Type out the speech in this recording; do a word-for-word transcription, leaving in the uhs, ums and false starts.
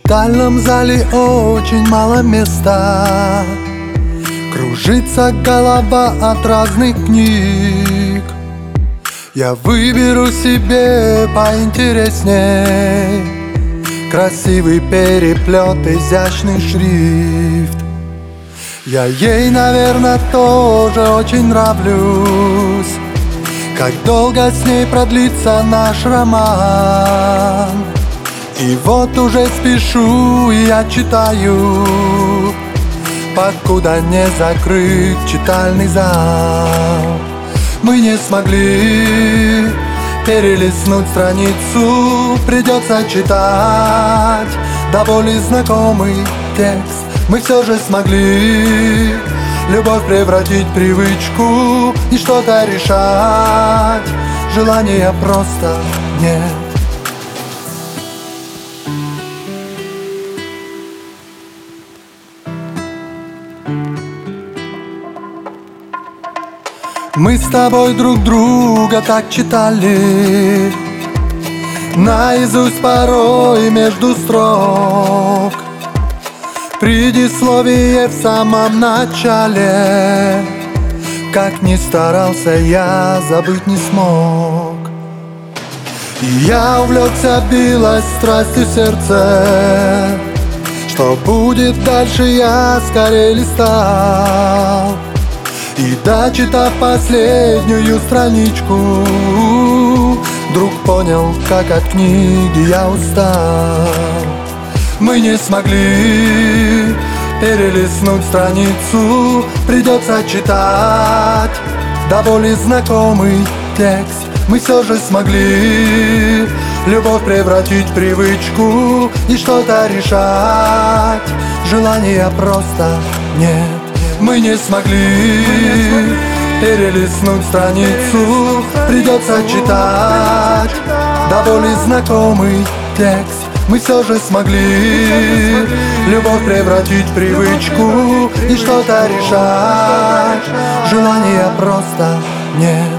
читальном зале очень мало места. Кружится голова от разных книг. Я выберу себе поинтересней красивый переплет, изящный шрифт. Я ей, наверное, тоже очень нравлюсь. Как долго с ней продлится наш роман. И вот уже спешу, и я читаю, покуда не закрыт читальный зал. Мы не смогли перелистнуть страницу, придется читать до боли знакомый текст. Мы все же смогли любовь превратить в привычку и что-то решать. Желания просто нет. Мы с тобой друг друга так читали наизусть порой между строк. Предисловие в самом начале, как ни старался, я забыть не смог. И я увлекся, билось страстью сердце. Что будет дальше, я скорее листал. И дочитав последнюю страничку, вдруг понял, как от книги я устал. Мы не смогли перелистнуть страницу, придется читать до боли знакомый текст. Мы все же смогли любовь превратить в привычку и что-то решать. Желания просто нет. Мы не смогли перелистнуть страницу, придется читать до боли знакомый текст. Мы все же смогли любовь превратить в привычку и что-то решать. Желания просто нет.